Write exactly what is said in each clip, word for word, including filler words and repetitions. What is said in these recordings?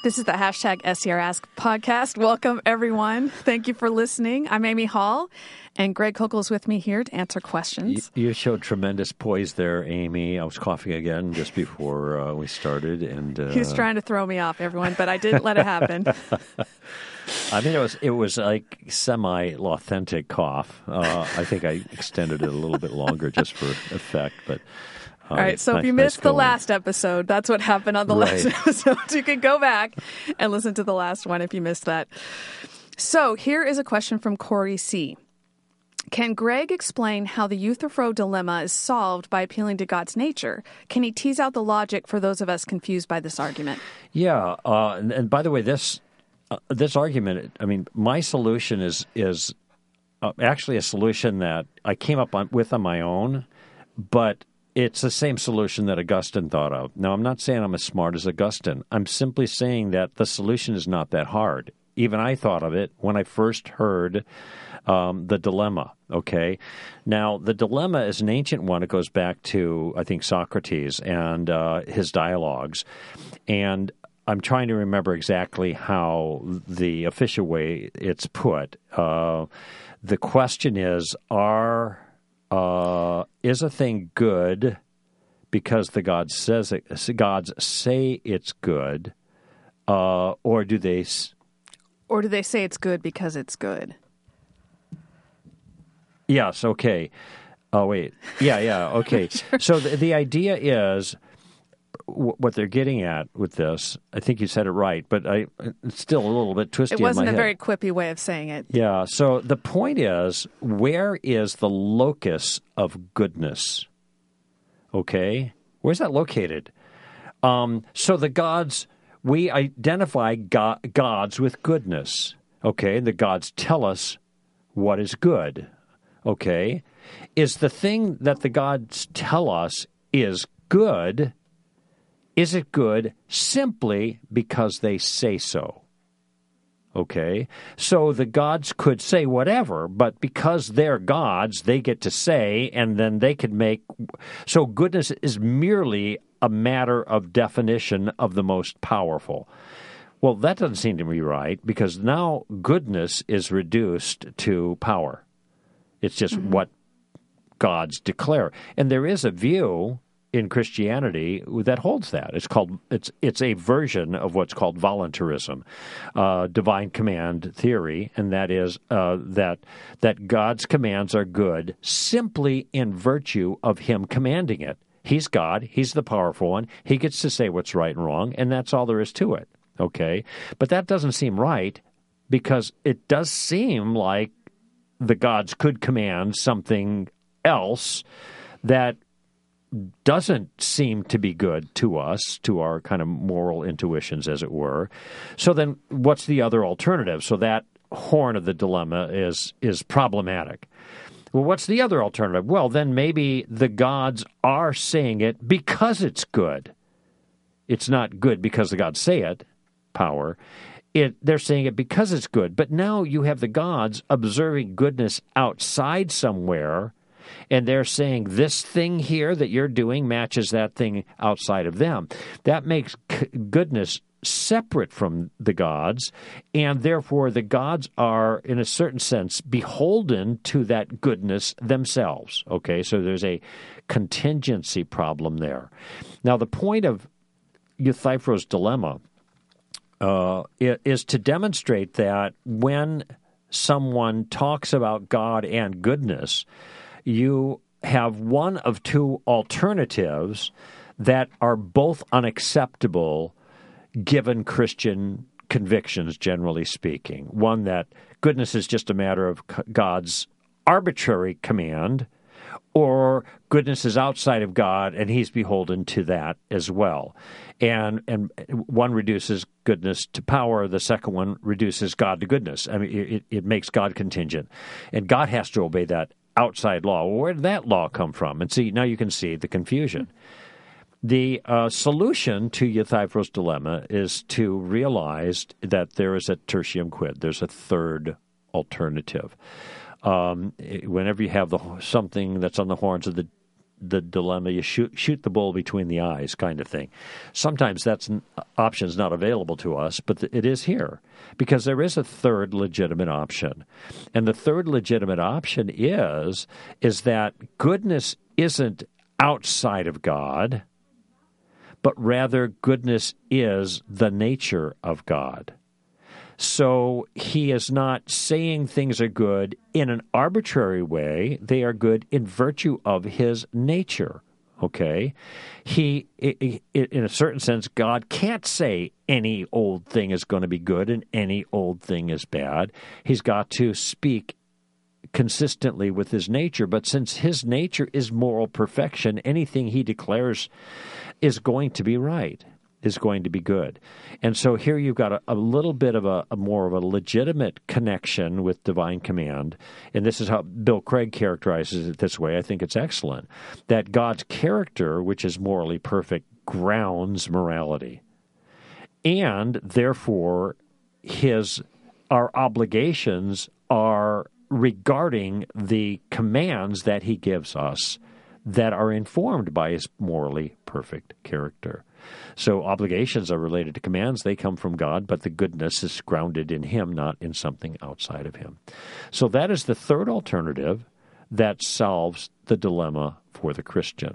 This is the hashtag S C R Ask podcast. Welcome, everyone. Thank you for listening. I'm Amy Hall, and Greg Kokel is with me here to answer questions. You, you showed tremendous poise there, Amy. I was coughing again just before uh, we started. and uh, He was trying to throw me off, everyone, but I didn't let it happen. I mean, it was it was like semi-authentic cough. Uh, I think I extended it a little bit longer just for effect, but... All right, so if you missed the last episode, that's what happened on the last episode. You can go back and listen to the last one if you missed that. So here is a question from Corey C. Can Greg explain how the Euthyphro dilemma is solved by appealing to God's nature? Can he tease out the logic for those of us confused by this argument? Yeah, uh, and, and by the way, this uh, this argument, I mean, my solution is is uh, actually a solution that I came up on, with on my own, but it's the same solution that Augustine thought of. Now, I'm not saying I'm as smart as Augustine. I'm simply saying that the solution is not that hard. Even I thought of it when I first heard um, the dilemma, okay? Now, the dilemma is an ancient one. It goes back to, I think, Socrates and uh, his dialogues. And I'm trying to remember exactly how the official way it's put. Uh, the question is, are... Uh, is a thing good because the gods says it, gods say it's good, uh, or do they? Or do they say it's good because it's good? Yes. Okay. Oh wait. Yeah. Yeah. Okay. Sure. So the, the idea is w- what they're getting at with this. I think you said it right, but I it's still a little bit twisty. It wasn't in my a head. very quippy way of saying it. Yeah. So the point is, where is the locus of goodness? Okay. Where's that located? Um, so the gods, we identify go- gods with goodness. Okay. The gods tell us what is good. Okay. Is the thing that the gods tell us is good, is it good simply because they say so? Okay? So the gods could say whatever, but because they're gods, they get to say, and then they could make... So goodness is merely a matter of definition of the most powerful. Well, that doesn't seem to be right, because now goodness is reduced to power. It's just mm-hmm. what gods declare. And there is a view in Christianity that holds that. It's called it's it's a version of what's called voluntarism, uh, divine command theory, and that is uh, that that God's commands are good simply in virtue of Him commanding it. He's God. He's the powerful one. He gets to say what's right and wrong, and that's all there is to it. Okay, but that doesn't seem right, because it does seem like the gods could command something else that doesn't seem to be good to us, to our kind of moral intuitions, as it were. So then what's the other alternative? So that horn of the dilemma is is problematic. Well, what's the other alternative? Well, then maybe the gods are saying it because it's good. It's not good because the gods say it, power. It, they're saying it because it's good. But now you have the gods observing goodness outside somewhere, and they're saying this thing here that you're doing matches that thing outside of them. That makes c- goodness separate from the gods, and therefore the gods are, in a certain sense, beholden to that goodness themselves. Okay, so there's a contingency problem there. Now, the point of Euthyphro's dilemma uh, is to demonstrate that when someone talks about God and goodness, you have one of two alternatives that are both unacceptable given Christian convictions, generally speaking. One, that goodness is just a matter of God's arbitrary command, or goodness is outside of God and He's beholden to that as well. And and one reduces goodness to power, the second one reduces God to goodness. I mean, it, it makes God contingent. And God has to obey that outside law. Well, where did that law come from? And see, now you can see the confusion. The uh, solution to Euthyphro's dilemma is to realize that there is a tertium quid. There's a third alternative. Um, whenever you have the something that's on the horns of the the dilemma. You shoot shoot the bull between the eyes, kind of thing. Sometimes that's an option's not available to us, but it is here because there is a third legitimate option, and the third legitimate option is is that goodness isn't outside of God, but rather goodness is the nature of God. So he is not saying things are good in an arbitrary way. They are good in virtue of his nature, okay? He, in a certain sense, God can't say any old thing is going to be good and any old thing is bad. He's got to speak consistently with his nature. But since his nature is moral perfection, anything he declares is going to be right, is going to be good. And so here you've got a, a little bit of a, a more of a legitimate connection with divine command. And this is how Bill Craig characterizes it this way. I think it's excellent. That God's character, which is morally perfect, grounds morality. And therefore, his our obligations are regarding the commands that he gives us that are informed by his morally perfect character. So obligations are related to commands. They come from God, but the goodness is grounded in him, not in something outside of him. So that is the third alternative that solves the dilemma for the Christian.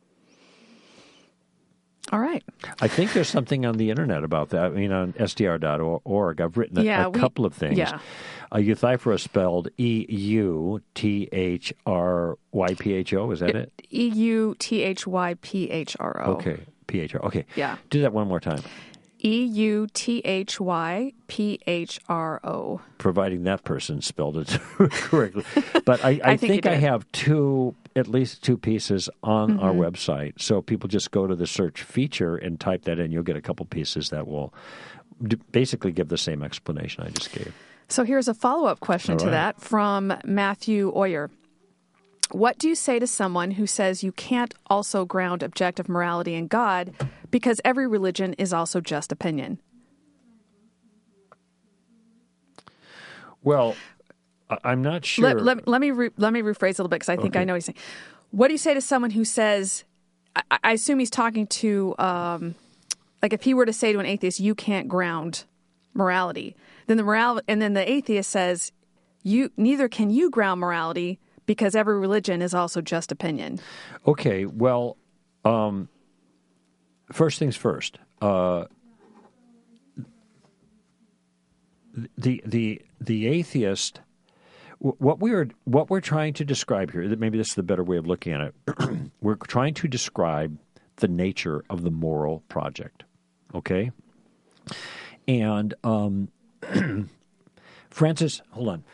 All right. I think there's something on the internet about that. I mean, on S D R dot org, I've written a, yeah, a we, couple of things. Yeah. Uh, Euthyphro is spelled E U T H R Y P H O. Is that it? E U T H Y P H R O. Okay. P H R. Okay. Yeah. Do that one more time. E U T H Y P H R O. Providing that person spelled it correctly. But I, I, I think, think I have two, at least two pieces on mm-hmm. our website. So people just go to the search feature and type that in. You'll get a couple pieces that will basically give the same explanation I just gave. So here's a follow-up question All to right. that from Matthew Oyer. What do you say to someone who says you can't also ground objective morality in God because every religion is also just opinion? Well, I'm not sure. Let, let, let me re, let me rephrase a little bit because I think okay. I know what he's saying. What do you say to someone who says, I, I assume he's talking to, um, like if he were to say to an atheist, you can't ground morality, then the moral, and then the atheist says, you neither can you ground morality because every religion is also just opinion. Okay, well, um, first things first. Uh, the the the atheist, what we're what we're trying to describe here, maybe this is the better way of looking at it. We're trying to describe the nature of the moral project. Okay, and um, Francis, hold on.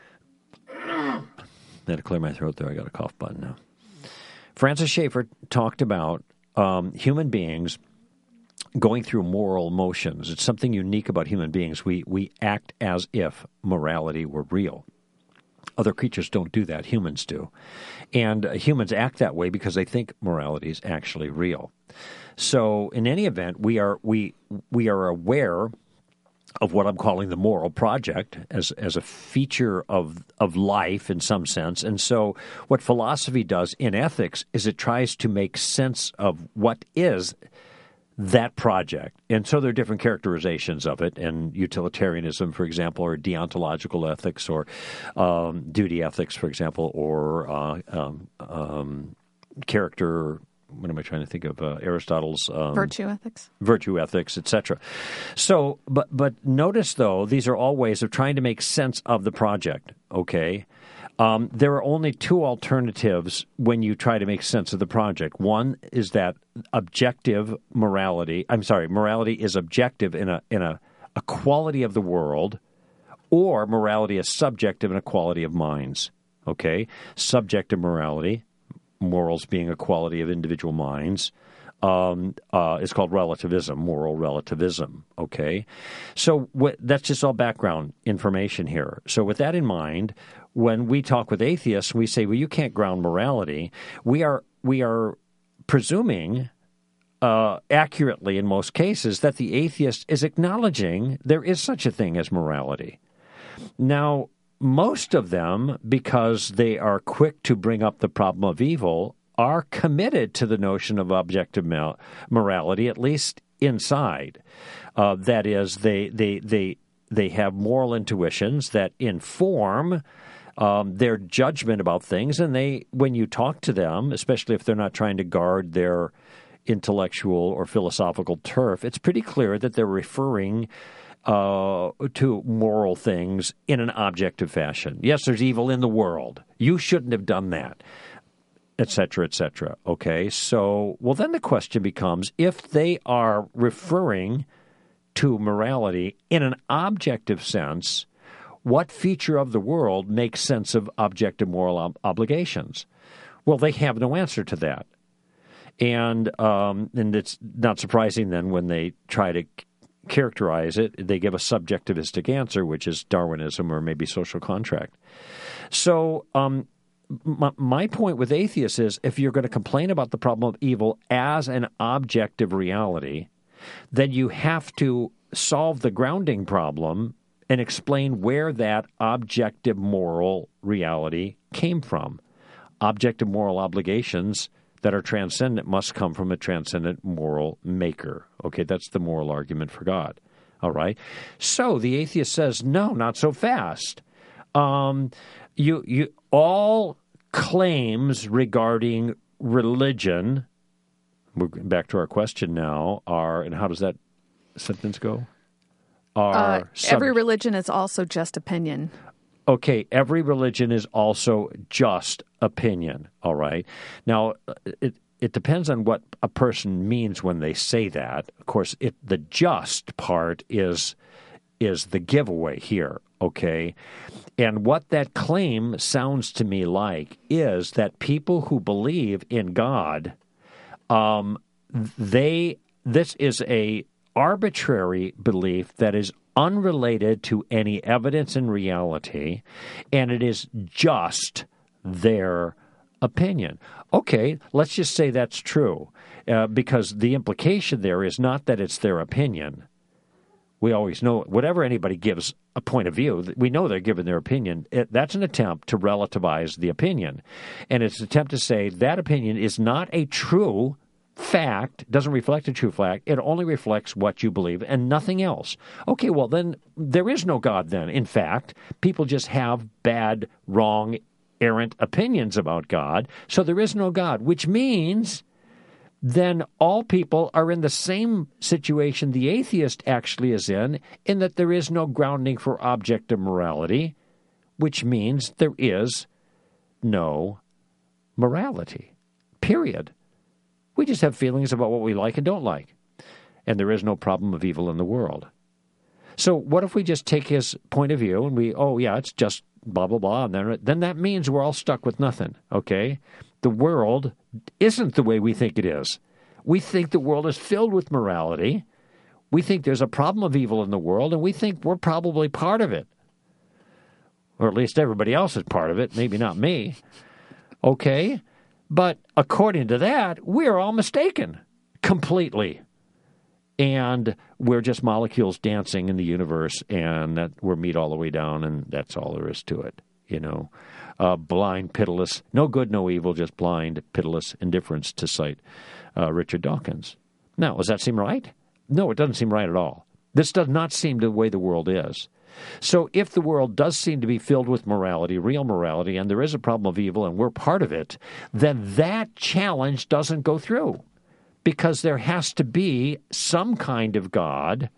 I had to clear my throat there. I got a cough button now. Francis Schaeffer talked about um, human beings going through moral motions. It's something unique about human beings. We we act as if morality were real. Other creatures don't do that. Humans do. And uh, humans act that way because they think morality is actually real. So in any event, we are we we are aware of what I'm calling the moral project as as a feature of of life in some sense. And so what philosophy does in ethics is it tries to make sense of what is that project. And so there are different characterizations of it, and utilitarianism, for example, or deontological ethics, or um, duty ethics, for example, or uh, um, um, character what am I trying to think of? Uh, Aristotle's um, virtue ethics, virtue ethics, et cetera. So, but but notice though, these are all ways of trying to make sense of the project. Okay, um, there are only two alternatives when you try to make sense of the project. One is that objective morality. I'm sorry, morality is objective in a in a, a quality of the world, or morality is subjective in a quality of minds. Okay, subjective morality. Morals being a quality of individual minds, um, uh, is called relativism, moral relativism, okay? So wh- that's just all background information here. So with that in mind, when we talk with atheists, we say, well, you can't ground morality. We are we are presuming, uh, accurately in most cases, that the atheist is acknowledging there is such a thing as morality. Now, most of them, because they are quick to bring up the problem of evil, are committed to the notion of objective morality, at least inside. Uh, that is, they they they they have moral intuitions that inform um, their judgment about things, and they, when you talk to them, especially if they're not trying to guard their intellectual or philosophical turf, it's pretty clear that they're referring uh, to moral things in an objective fashion. Yes, there's evil in the world. You shouldn't have done that, et cetera, et cetera. Okay, so, well, then the question becomes, if they are referring to morality in an objective sense, what feature of the world makes sense of objective moral ob- obligations? Well, they have no answer to that. And um, and it's not surprising then when they try to c- characterize it, they give a subjectivistic answer, which is Darwinism or maybe social contract. So um, my, my point with atheists is, if you're going to complain about the problem of evil as an objective reality, then you have to solve the grounding problem and explain where that objective moral reality came from. Objective moral obligations that are transcendent must come from a transcendent moral maker. Okay, that's the moral argument for God. All right? So the atheist says, no, not so fast. Um, you, you, all claims regarding religion, we're back to our question now, are, and how does that sentence go? Are uh, every sub- religion is also just opinion. Okay, every religion is also just opinion, all right? Now, it it depends on what a person means when they say that. Of course, it the just part is is the giveaway here, okay? And what that claim sounds to me like is that people who believe in God, um, they this is a arbitrary belief that is unrelated to any evidence in reality, and it is just their opinion. Okay, let's just say that's true, uh, because the implication there is not that it's their opinion. We always know, whatever anybody gives a point of view, we know they're giving their opinion. It, that's an attempt to relativize the opinion, and it's an attempt to say that opinion is not a true fact, doesn't reflect a true fact. It only reflects what you believe and nothing else. Okay, well, then there is no God then. In fact, people just have bad, wrong, errant opinions about God, so there is no God, which means then all people are in the same situation the atheist actually is in, in that there is no grounding for objective morality, which means there is no morality, period. We just have feelings about what we like and don't like. And there is no problem of evil in the world. So what if we just take his point of view and we, oh, yeah, it's just blah, blah, blah, and then, then that means we're all stuck with nothing, okay? The world isn't the way we think it is. We think the world is filled with morality. We think there's a problem of evil in the world, and we think we're probably part of it. Or at least everybody else is part of it, maybe not me. Okay? But according to that, we're all mistaken completely. And we're just molecules dancing in the universe, and that we're meat all the way down, and that's all there is to it, you know. Uh, blind, pitiless, no good, no evil, just blind, pitiless indifference, to cite uh, Richard Dawkins. Now, does that seem right? No, it doesn't seem right at all. This does not seem the way the world is. So if the world does seem to be filled with morality, real morality, and there is a problem of evil and we're part of it, then that challenge doesn't go through, because there has to be some kind of God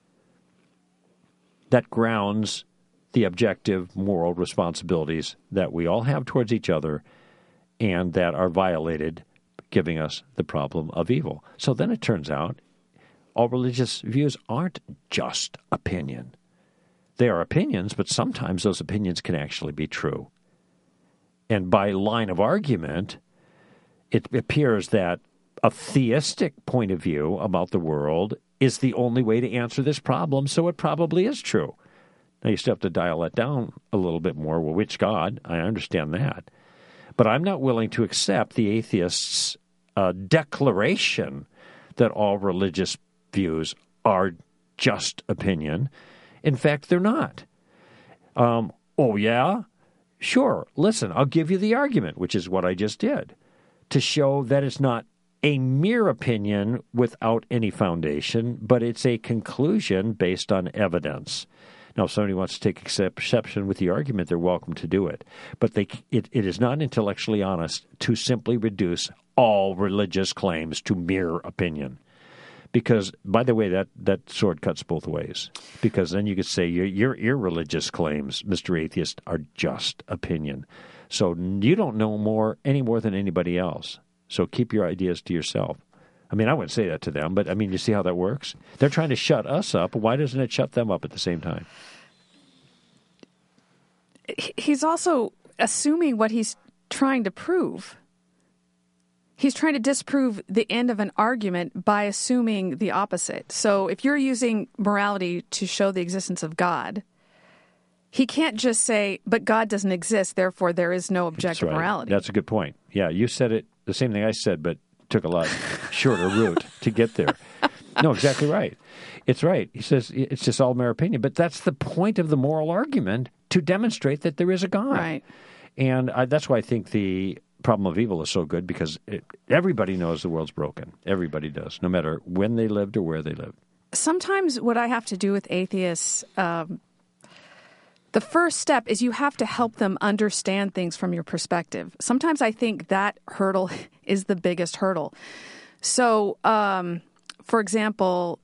that grounds the objective moral responsibilities that we all have towards each other and that are violated, giving us the problem of evil. So then it turns out all religious views aren't just opinion. They are opinions, but sometimes those opinions can actually be true. And by line of argument, it appears that a theistic point of view about the world is the only way to answer this problem, so it probably is true. Now, you still have to dial that down a little bit more. Well, which God? I understand that. But I'm not willing to accept the atheist's uh, declaration that all religious views are just opinion. In fact, they're not. Um, oh, yeah? Sure. Listen, I'll give you the argument, which is what I just did. to show that it's not a mere opinion without any foundation, but it's a conclusion based on evidence. Now, if somebody wants to take exception with the argument, they're welcome to do it. But they, it, it is not intellectually honest to simply reduce all religious claims to mere opinion. Because, by the way, that, that sword cuts both ways. Because then you could say your, your irreligious claims, Mister Atheist, are just opinion. So you don't know more any more than anybody else. So keep your ideas to yourself. I mean, I wouldn't say that to them, but I mean, you see how that works? They're trying to shut us up. Why doesn't it shut them up at the same time? He's also assuming what he's trying to prove. He's trying to disprove the end of an argument by assuming the opposite. So if you're using morality to show the existence of God, he can't just say, but God doesn't exist, therefore there is no objective That's right. morality. That's a good point. Yeah, you said it, the same thing I said, but took a lot shorter route to get there. No, exactly right. It's right. He says it's just all mere opinion. But that's the point of the moral argument, to demonstrate that there is a God. Right. And I, that's why I think the problem of evil is so good, because it, everybody knows the world's broken. Everybody does, no matter when they lived or where they lived. Sometimes what I have to do with atheists, um, the first step is you have to help them understand things from your perspective. Sometimes I think that hurdle is the biggest hurdle. So, um, for example,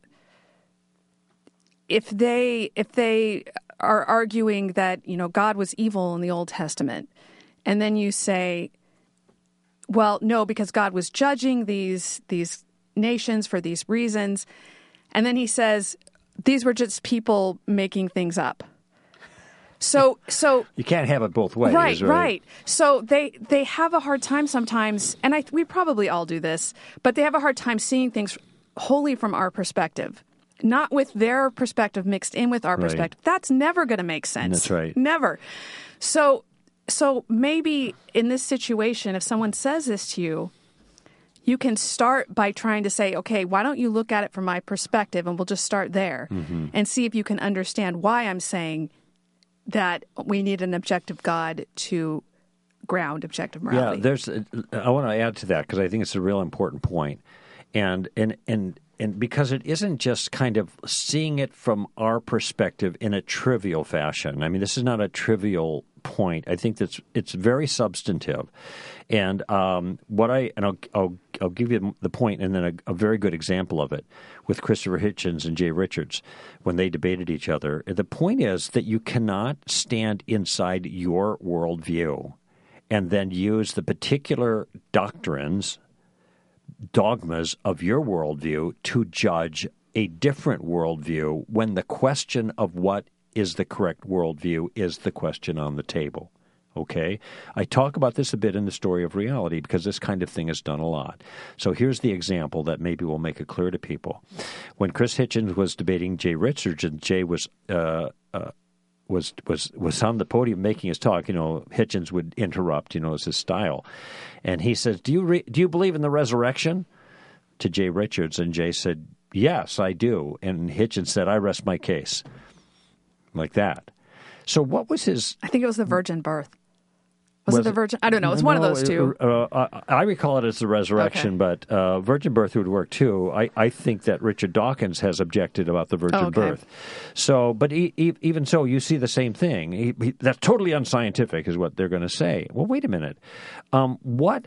if they if they are arguing that, you know, God was evil in the Old Testament, and then you say, well, no, because God was judging these these nations for these reasons, and then he says these were just people making things up. So, so you can't have it both ways, right? Right, right. So they they have a hard time sometimes, and I we probably all do this, but they have a hard time seeing things wholly from our perspective, not with their perspective mixed in with our Right. perspective. That's never going to make sense. That's right. Never. So, so maybe in this situation, if someone says this to you, you can start by trying to say, okay, why don't you look at it from my perspective, and we'll just start there Mm-hmm. and see if you can understand why I'm saying that we need an objective God to ground objective morality. Yeah, there's. I want to add to that because I think it's a real important point, and and and and because it isn't just kind of seeing it from our perspective in a trivial fashion. I mean, this is not a trivial point. I think that's it's very substantive, and um, what I and I'll, I'll I'll give you the point, and then a, a very good example of it with Christopher Hitchens and Jay Richards when they debated each other. The point is that you cannot stand inside your worldview and then use the particular doctrines, dogmas of your worldview to judge a different worldview when the question of what is the correct worldview is the question on the table. Okay? I talk about this a bit in the Story of Reality because this kind of thing is done a lot. So here's the example that maybe will make it clear to people. When Chris Hitchens was debating Jay Richards, and Jay was uh, uh, was was was on the podium making his talk, you know, Hitchens would interrupt, you know, it's his style. And he says, do you re- do you believe in the resurrection? To Jay Richards, and Jay said, yes, I do. And Hitchens said, I rest my case. Like that. So what was his... I think it was the virgin birth. Was, Was it the it- virgin? I don't know. It's No, one of those two. Uh, uh, I recall it as the resurrection, Okay. but uh, virgin birth would work too. I, I think that Richard Dawkins has objected about the virgin Oh, okay. birth. So, but e- e- even so, you see the same thing. He, he, that's totally unscientific, is what they're going to say. Well, wait a minute. Um, what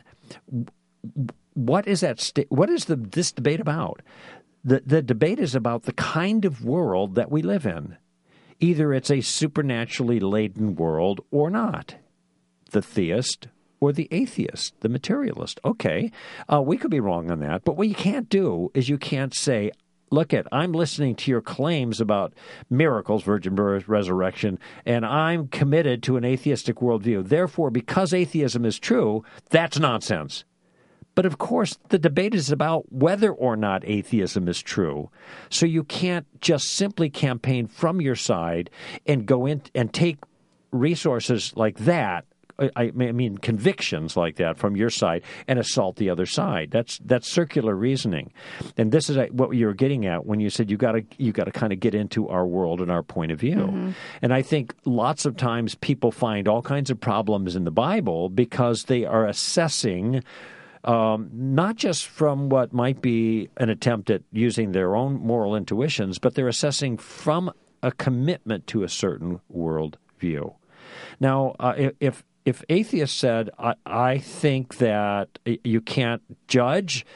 what is that? Sta- what is the this debate about? The the debate is about the kind of world that we live in. Either it's a supernaturally laden world or not. The theist or the atheist, the materialist. Okay, uh, we could be wrong on that, but what you can't do is you can't say, look at, I'm listening to your claims about miracles, virgin birth, resurrection, and I'm committed to an atheistic worldview. Therefore, because atheism is true, that's nonsense. But of course, the debate is about whether or not atheism is true. So you can't just simply campaign from your side and go in and take resources like that, I mean convictions like that from your side, and assault the other side. That's that's circular reasoning, and this is what you were getting at when you said you got to you got to kind of get into our world and our point of view. Mm-hmm. And I think lots of times people find all kinds of problems in the Bible because they are assessing um, not just from what might be an attempt at using their own moral intuitions, but they're assessing from a commitment to a certain worldview. Now, uh, if if atheists said, I, I think that you can't judge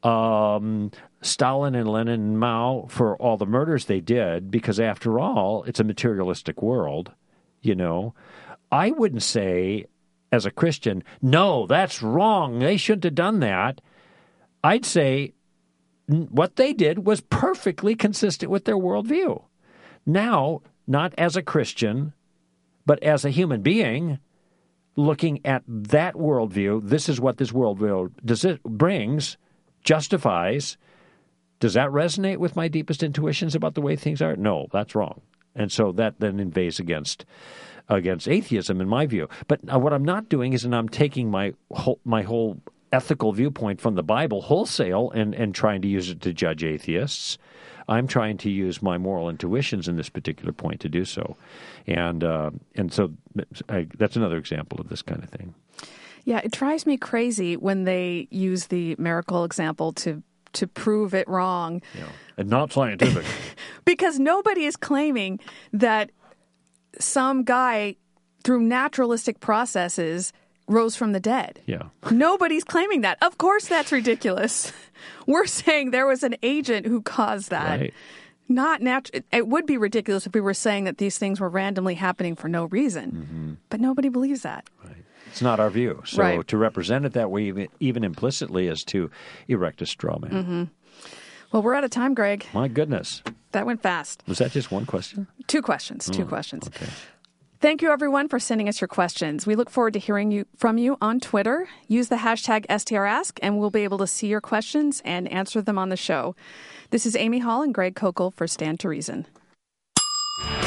um, Stalin and Lenin and Mao for all the murders they did, because after all, it's a materialistic world, you know, I wouldn't say, as a Christian, no, that's wrong. They shouldn't have done that. I'd say what they did was perfectly consistent with their worldview. Now, not as a Christian, but as a human being, looking at that worldview, this is what this worldview does it brings, justifies. Does that resonate with my deepest intuitions about the way things are? No, that's wrong. And so that then invades against against atheism, in my view. But what I'm not doing is, and I'm taking my whole, my whole ethical viewpoint from the Bible wholesale and, and trying to use it to judge atheists. I'm trying to use my moral intuitions in this particular point to do so. And uh, and so I, that's another example of this kind of thing. Yeah, it drives me crazy when they use the miracle example to to prove it wrong. Yeah. And not scientific. Because nobody is claiming that some guy, through naturalistic processes, rose from the dead. Yeah. Nobody's claiming that. Of course that's ridiculous. We're saying there was an agent who caused that. Right. Not natu- It would be ridiculous if we were saying that these things were randomly happening for no reason. Mm-hmm. But nobody believes that. Right. It's not our view. So right. to represent it that way, even, even implicitly, is to erect a straw man. Mm-hmm. Well, we're out of time, Greg. My goodness. That went fast. Was that just one question? Two questions. Two mm, questions. Okay. Thank you, everyone, for sending us your questions. We look forward to hearing you from you on Twitter. Use the hashtag S T R Ask, and we'll be able to see your questions and answer them on the show. This is Amy Hall and Greg Kokel for Stand to Reason.